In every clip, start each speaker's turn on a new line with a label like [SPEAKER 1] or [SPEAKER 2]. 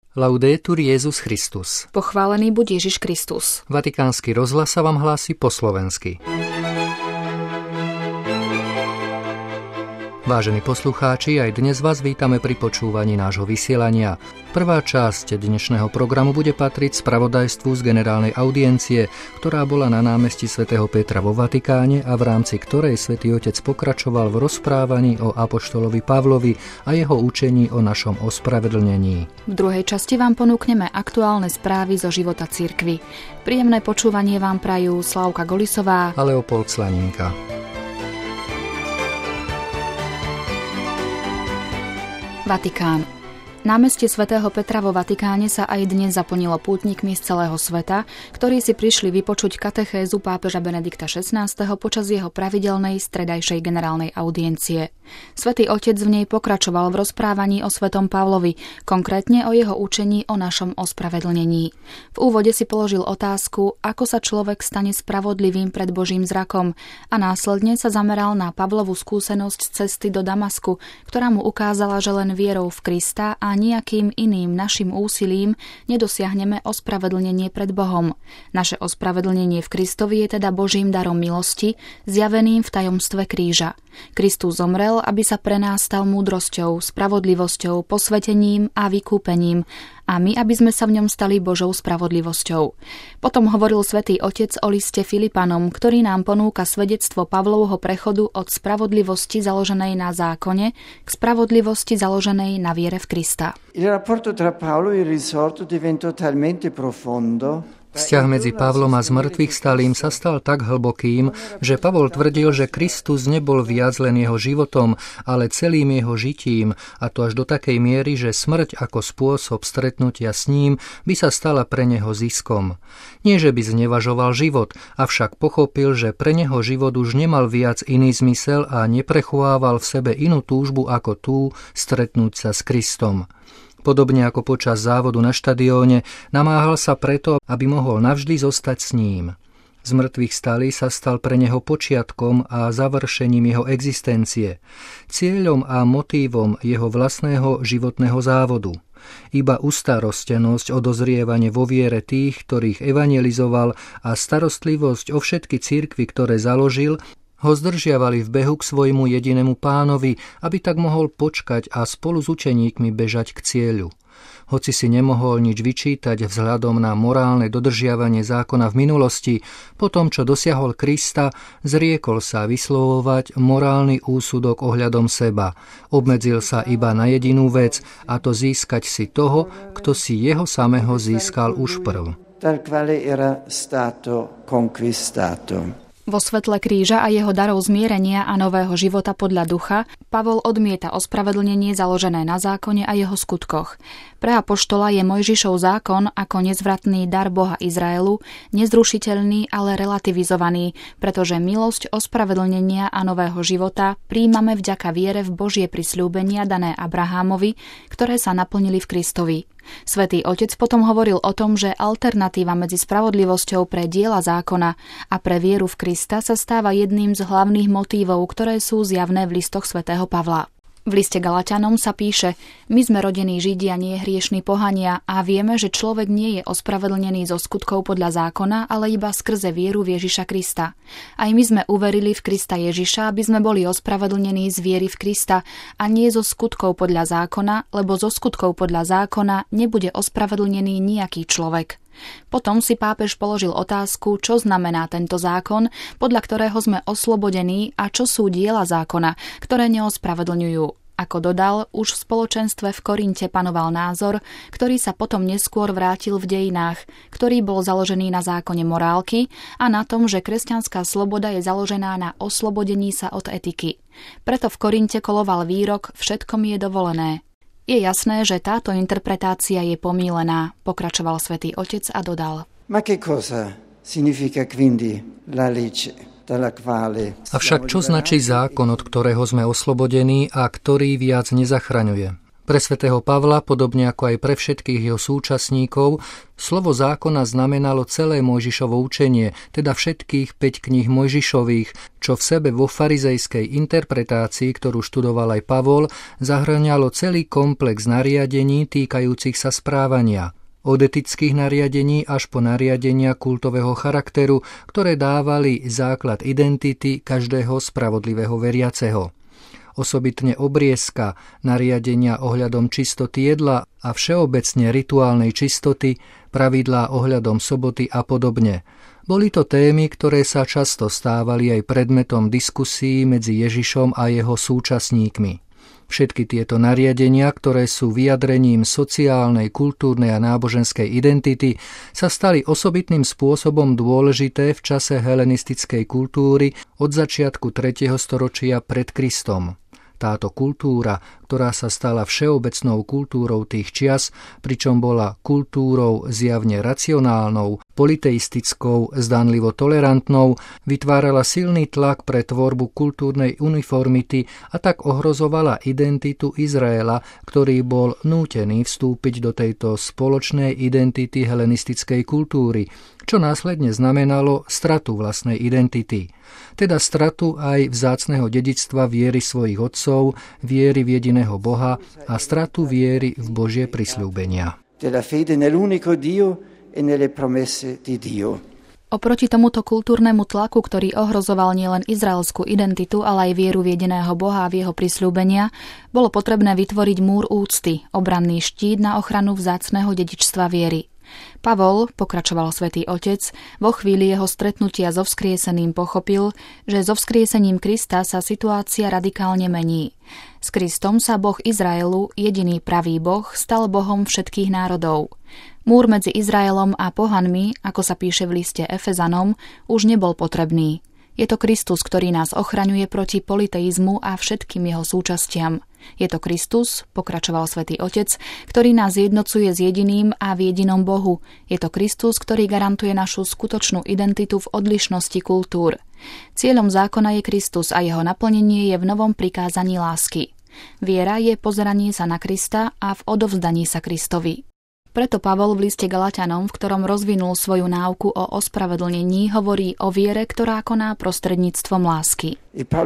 [SPEAKER 1] Laudetur Jesus Christus.
[SPEAKER 2] Pochválený buď Ježiš Kristus.
[SPEAKER 1] Vatikánsky rozhlas sa vám hlási po slovensky. Vážení poslucháči, aj dnes vás vítame pri počúvaní nášho vysielania. Prvá časť dnešného programu bude patriť spravodajstvu z generálnej audiencie, ktorá bola na námestí svätého Petra vo Vatikáne a v rámci ktorej Svätý Otec pokračoval v rozprávaní o apoštolovi Pavlovi a jeho učení o našom ospravedlnení.
[SPEAKER 2] V druhej časti vám ponúkneme aktuálne správy zo života cirkvi. Príjemné počúvanie vám prajú Slávka Golisová
[SPEAKER 1] a Leopold Slaninka.
[SPEAKER 2] Vatikán. Námestie svätého Petra vo Vatikáne sa aj dnes zaplnilo pútnikmi z celého sveta, ktorí si prišli vypočuť katechézu pápeža Benedikta XVI. Počas jeho pravidelnej stredajšej generálnej audiencie. Svätý Otec v nej pokračoval v rozprávaní o svätom Pavlovi, konkrétne o jeho učení o našom ospravedlnení. V úvode si položil otázku, ako sa človek stane spravodlivým pred Božím zrakom, a následne sa zameral na Pavlovu skúsenosť z cesty do Damasku, ktorá mu ukázala, že len vierou v Krista a nejakým iným našim úsilím nedosiahneme ospravedlnenie pred Bohom. Naše ospravedlnenie v Kristovi je teda Božím darom milosti, zjaveným v tajomstve kríža. Kristus zomrel, aby sa pre nás stal múdrosťou, spravodlivosťou, posvetením a vykúpením, a my, aby sme sa v ňom stali Božou spravodlivosťou. Potom hovoril Svätý Otec o liste Filipanom, ktorý nám ponúka svedectvo Pavlovho prechodu od spravodlivosti založenej na zákone k spravodlivosti založenej na viere v Krista.
[SPEAKER 3] Il rapporto tra Paolo e il risorto diventò talmente profondo.
[SPEAKER 1] Vzťah medzi Pavlom a zmrtvých stalým sa stal tak hlbokým, že Pavol tvrdil, že Kristus nebol viac len jeho životom, ale celým jeho žitím, a to až do takej miery, že smrť ako spôsob stretnutia s ním by sa stala pre neho ziskom. Nie, že by znevažoval život, avšak pochopil, že pre neho život už nemal viac iný zmysel a neprechovával v sebe inú túžbu ako tú stretnúť sa s Kristom. Podobne ako počas závodu na štadióne, namáhal sa preto, aby mohol navždy zostať s ním. Zmrtvých stalý sa stal pre neho počiatkom a završením jeho existencie, cieľom a motívom jeho vlastného životného závodu. Iba ustarostenosť o dozrievanie vo viere tých, ktorých evangelizoval, a starostlivosť o všetky cirkvi, ktoré založil, ho zdržiavali v behu k svojmu jedinému Pánovi, aby tak mohol počkať a spolu s učeníkmi bežať k cieľu. Hoci si nemohol nič vyčítať vzhľadom na morálne dodržiavanie zákona v minulosti, po tom, čo dosiahol Krista, zriekol sa vyslovovať morálny úsudok ohľadom seba. Obmedzil sa iba na jedinú vec, a to získať si toho, kto si jeho samého získal už prv.
[SPEAKER 3] Dal quale era stato conquistato.
[SPEAKER 2] Vo svetle kríža a jeho darov zmierenia a nového života podľa ducha Pavol odmieta ospravedlnenie založené na zákone a jeho skutkoch. Pre apoštola je Mojžišov zákon ako nezvratný dar Boha Izraelu nezrušiteľný, ale relativizovaný, pretože milosť ospravedlnenia a nového života prijímame vďaka viere v Božie prisľúbenia dané Abrahámovi, ktoré sa naplnili v Kristovi. Svätý Otec potom hovoril o tom, že alternatíva medzi spravodlivosťou pre diela zákona a pre vieru v Krista sa stáva jedným z hlavných motívov, ktoré sú zjavné v listoch svätého Pavla. V liste Galatianom sa píše: My sme rodení Židia, nie hriešni pohania, a vieme, že človek nie je ospravedlnený zo skutkov podľa zákona, ale iba skrze vieru v Ježiša Krista. Aj my sme uverili v Krista Ježiša, aby sme boli ospravedlnení z viery v Krista a nie zo skutkov podľa zákona, lebo zo skutkov podľa zákona nebude ospravedlnený nejaký človek. Potom si pápež položil otázku, čo znamená tento zákon, podľa ktorého sme oslobodení, a čo sú diela zákona, ktoré neospravedlňujú. Ako dodal, už v spoločenstve v Korinte panoval názor, ktorý sa potom neskôr vrátil v dejinách, ktorý bol založený na zákone morálky a na tom, že kresťanská sloboda je založená na oslobodení sa od etiky. Preto v Korinte koloval výrok "Všetko mi je dovolené". Je jasné, že táto interpretácia je pomýlená, pokračoval Svätý Otec a dodal:
[SPEAKER 3] Ma che cosa significa quindi la legge?
[SPEAKER 1] Avšak čo značí zákon, od ktorého sme oslobodení a ktorý viac nezachraňuje? Pre svätého Pavla, podobne ako aj pre všetkých jeho súčasníkov, slovo zákona znamenalo celé Mojžišovo učenie, teda všetkých 5 kníh Mojžišových, čo v sebe vo farizejskej interpretácii, ktorú študoval aj Pavol, zahŕňalo celý komplex nariadení týkajúcich sa správania. Od etických nariadení až po nariadenia kultového charakteru, ktoré dávali základ identity každého spravodlivého veriaceho. Osobitne obriezka, nariadenia ohľadom čistoty jedla a všeobecne rituálnej čistoty, pravidlá ohľadom soboty a podobne. Boli to témy, ktoré sa často stávali aj predmetom diskusí medzi Ježišom a jeho súčasníkmi. Všetky tieto nariadenia, ktoré sú vyjadrením sociálnej, kultúrnej a náboženskej identity, sa stali osobitným spôsobom dôležité v čase helenistickej kultúry od začiatku 3. storočia pred Kristom. Táto kultúra, ktorá sa stala všeobecnou kultúrou tých čias, pričom bola kultúrou zjavne racionálnou, politeistickou, zdanlivo tolerantnou, vytvárala silný tlak pre tvorbu kultúrnej uniformity a tak ohrozovala identitu Izraela, ktorý bol nútený vstúpiť do tejto spoločnej identity helenistickej kultúry, čo následne znamenalo stratu vlastnej identity. Teda stratu aj vzácneho dedičstva viery svojich otcov, viery v jediného Boha a stratu viery v Božie prisľúbenia.
[SPEAKER 2] Oproti tomuto kultúrnemu tlaku, ktorý ohrozoval nielen izraelskú identitu, ale aj vieru v jediného Boha a v jeho prisľúbenia, bolo potrebné vytvoriť múr úcty, obranný štít na ochranu vzácneho dedičstva viery. Pavol, pokračoval svätý Otec, vo chvíli jeho stretnutia so vzkrieseným pochopil, že so vzkriesením Krista sa situácia radikálne mení. S Kristom sa Boh Izraelu, jediný pravý Boh, stal Bohom všetkých národov. Múr medzi Izraelom a pohanmi, ako sa píše v liste Efezanom, už nebol potrebný. Je to Kristus, ktorý nás ochraňuje proti politeizmu a všetkým jeho súčastiam. Je to Kristus, pokračoval svätý Otec, ktorý nás jednocuje s jediným a v jedinom Bohu. Je to Kristus, ktorý garantuje našu skutočnú identitu v odlišnosti kultúr. Cieľom zákona je Kristus a jeho naplnenie je v novom prikázaní lásky. Viera je pozeranie sa na Krista a v odovzdaní sa Kristovi. Preto Pavol v liste Galatianom, v ktorom rozvinul svoju náuku o ospravedlnení, hovorí o viere, ktorá koná prostredníctvom lásky.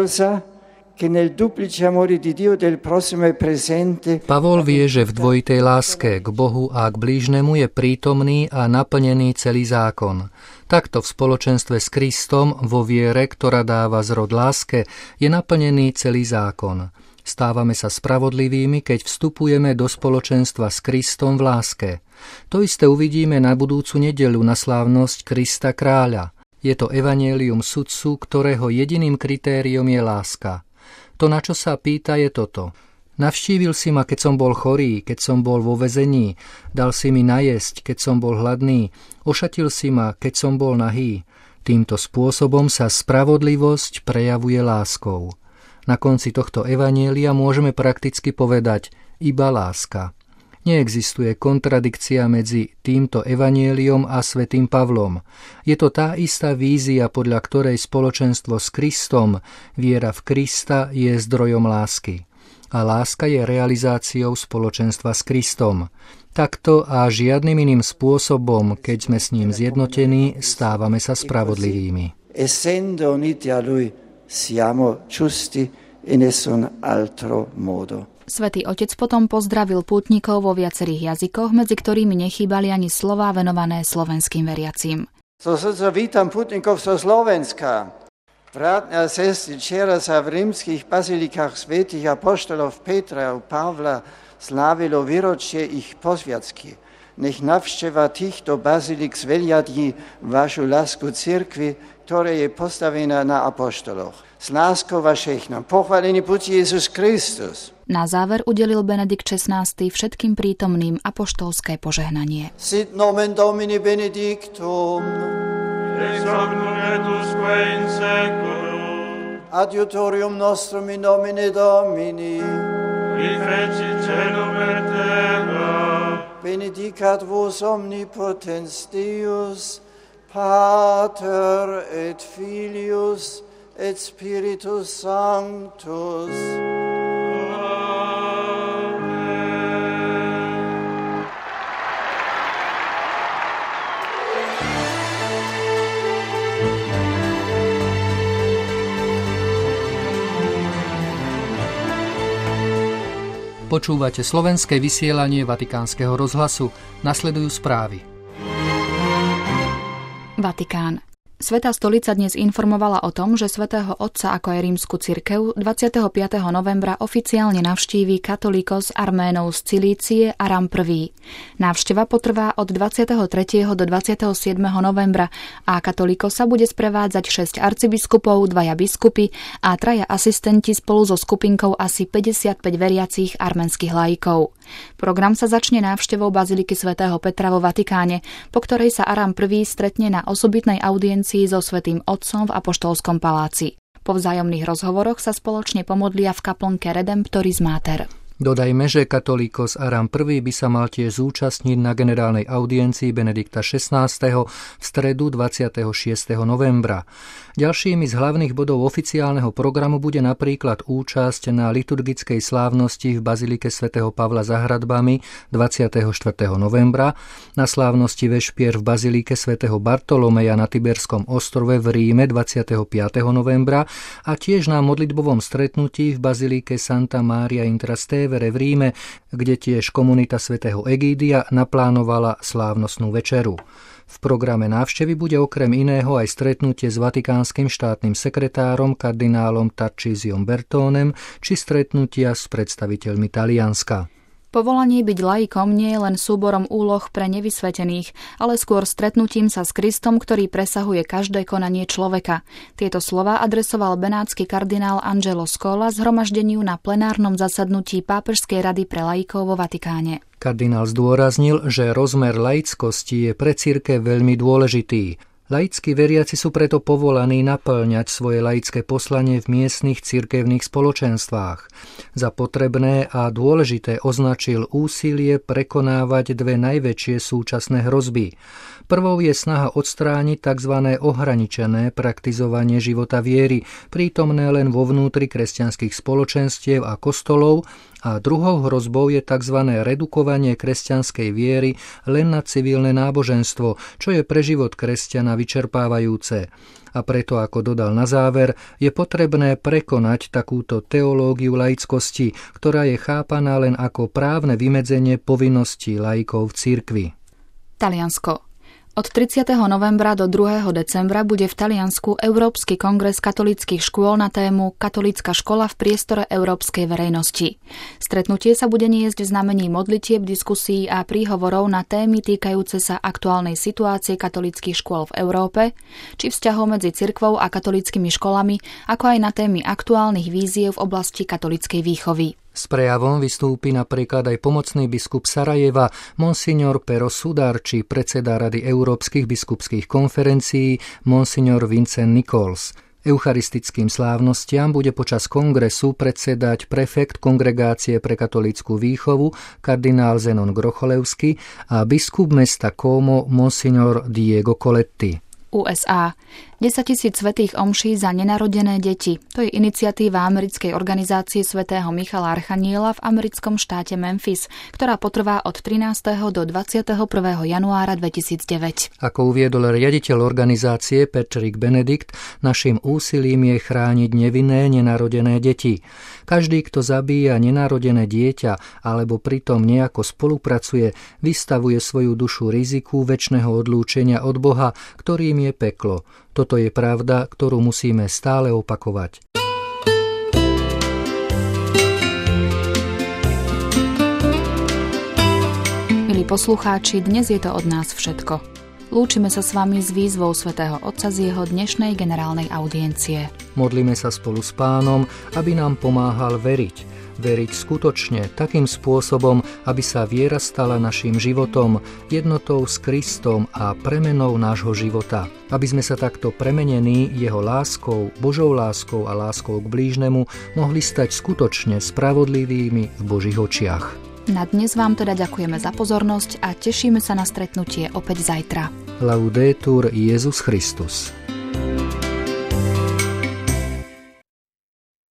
[SPEAKER 1] Pavol vie, že v dvojitej láske k Bohu a k blížnemu je prítomný a naplnený celý zákon. Takto v spoločenstve s Kristom, vo viere, ktorá dáva zrod láske, je naplnený celý zákon. Stávame sa spravodlivými, keď vstupujeme do spoločenstva s Kristom v láske. To isté uvidíme na budúcu nedeľu na slávnosť Krista kráľa. Je to evanjelium sudcu, ktorého jediným kritériom je láska. To, na čo sa pýta, je toto. Navštívil si ma, keď som bol chorý, keď som bol vo väzení, dal si mi najesť, keď som bol hladný, ošatil si ma, keď som bol nahý. Týmto spôsobom sa spravodlivosť prejavuje láskou. Na konci tohto evanjelia môžeme prakticky povedať iba láska. Neexistuje kontradikcia medzi týmto evanjeliom a svätým Pavlom. Je to tá istá vízia, podľa ktorej spoločenstvo s Kristom, viera v Krista je zdrojom lásky. A láska je realizáciou spoločenstva s Kristom. Takto a žiadnym iným spôsobom, keď sme s ním zjednotení, stávame sa spravodlivými.
[SPEAKER 3] Essendo uniti a lui, siamo giusti in nessun altro modo.
[SPEAKER 2] Svätý Otec potom pozdravil pútnikov vo viacerých jazykoch, medzi ktorými nechýbali ani slová venované slovenským veriacím.
[SPEAKER 3] Vítam pútnikov zo Slovenska. Vrátne a sestry, včera sa v rímskych bazilikách svätých apoštolov Petra a Pavla slávilo výročie ich posviacky. Nech navšteva týchto bazilik zveliadí vašu lásku cirkvi, ktorá je postavená na apoštoloch. S láskou vašich nám pochválený buď Jezus Kristus.
[SPEAKER 2] Na záver udelil Benedikt XVI všetkým prítomným apoštolské požehnanie.
[SPEAKER 3] Sit nomen Domini benedictum.
[SPEAKER 4] Ex hoc nunc et usque in seculum.
[SPEAKER 3] Adiutorium nostrum in nomine Domini.
[SPEAKER 4] Qui feci celum et terra.
[SPEAKER 3] Benedicat vos omnipotens Deus, Pater et Filius et Spiritus Sanctus.
[SPEAKER 4] Amen.
[SPEAKER 1] Počúvate slovenské vysielanie Vatikánskeho rozhlasu. Nasledujú správy. Vatikán. Svätá stolica dnes informovala o tom, že Svätého Otca ako aj rímsku cirkev 25. novembra oficiálne navštíví katolíkos Arménov z Cilície Aram I. Návšteva potrvá od 23. do 27. novembra a katolíkosa bude sprevádzať 6 arcibiskupov, 2 biskupy a 3 asistenti spolu so skupinkou asi 55 veriacich arménskych laikov. Program sa začne návštevou baziliky svätého Petra vo Vatikáne, po ktorej sa Aram I stretne na osobitnej audiencii so Svätým Otcom v Apoštolskom paláci. Po vzájomných rozhovoroch sa spoločne pomodlia v kaplnke Redemptoris Mater. Dodajme, že katolíkos Aram I by sa mal tiež zúčastniť na generálnej audiencii Benedikta XVI. V stredu 26. novembra. Ďalšími z hlavných bodov oficiálneho programu bude napríklad účasť na liturgickej slávnosti v bazilike svätého Pavla za hradbami 24. novembra, na slávnosti vešpier v bazilike svätého Bartolomeja na Tiberskom ostrove v Ríme 25. novembra a tiež na modlitbovom stretnutí v bazilike Santa Maria in Trastevere v Ríme, kde tiež komunita svätého Egídia naplánovala slávnostnú večeru. V programe návštevy bude okrem iného aj stretnutie s vatikánskym štátnym sekretárom kardinálom Tarcísiom Bertónem či stretnutia s predstaviteľmi Talianska. Povolanie byť laikom nie je len súborom úloh pre nevysvetených, ale skôr stretnutím sa s Kristom, ktorý presahuje každé konanie človeka. Tieto slová adresoval benátsky kardinál Angelo Scola zhromaždeniu na plenárnom zasadnutí Pápežskej rady pre laikov vo Vatikáne. Kardinál zdôraznil, že rozmer laickosti je pre cirkev veľmi dôležitý. Laickí veriaci sú preto povolaní napĺňať svoje laické poslanie v miestnych cirkevných spoločenstvách. Za potrebné a dôležité označil úsilie prekonávať dve najväčšie súčasné hrozby. Prvou je snaha odstrániť tzv. Ohraničené praktizovanie života viery, prítomné len vo vnútri kresťanských spoločenstiev a kostolov, a druhou hrozbou je tzv. Redukovanie kresťanskej viery len na civilné náboženstvo, čo je pre život kresťana vyčerpávajúce. A preto, ako dodal na záver, je potrebné prekonať takúto teológiu laickosti, ktorá je chápaná len ako právne vymedzenie povinností laikov v cirkvi. Taliansko. Od 30. novembra do 2. decembra bude v Taliansku Európsky kongres katolíckych škôl na tému Katolícka škola v priestore európskej verejnosti. Stretnutie sa bude niesť v znamení modlitieb, diskusí a príhovorov na témy týkajúce sa aktuálnej situácie katolíckych škôl v Európe, či vzťahov medzi cirkvou a katolíckymi školami, ako aj na témy aktuálnych víziev v oblasti katolíckej výchovy. S prejavom vystúpi napríklad aj pomocný biskup Sarajeva, monsignor Pero Sudarči, predseda Rady Európskych biskupských konferencií, monsignor Vincent Nichols. Eucharistickým slávnostiam bude počas kongresu predsedať prefekt Kongregácie pre katolícku výchovu, kardinál Zenon Grocholevský a biskup mesta Como, monsignor Diego Coletti. USA. 10 000 svätých omší za nenarodené deti. To je iniciatíva americkej organizácie svätého Michala Archaniela v americkom štáte Memphis, ktorá potrvá od 13. do 21. januára 2009. Ako uviedol riaditeľ organizácie Patrick Benedict, naším úsilím je chrániť nevinné nenarodené deti. Každý, kto zabíja nenarodené dieťa alebo pritom nejako spolupracuje, vystavuje svoju dušu riziku večného odlúčenia od Boha, ktorým je peklo. Toto je pravda, ktorú musíme stále opakovať. Milí poslucháči, dnes je to od nás všetko. Lúčime sa s vami s výzvou svätého Otca z jeho dnešnej generálnej audiencie. Modlíme sa spolu s Pánom, aby nám pomáhal veriť. Veriť skutočne takým spôsobom, aby sa viera stala naším životom, jednotou s Kristom a premenou nášho života. Aby sme sa takto premenení jeho láskou, Božou láskou a láskou k blížnemu mohli stať skutočne spravodlivými v Božích očiach. Na dnes vám teda ďakujeme za pozornosť a tešíme sa na stretnutie opäť zajtra. Laudetur Jesus Christus.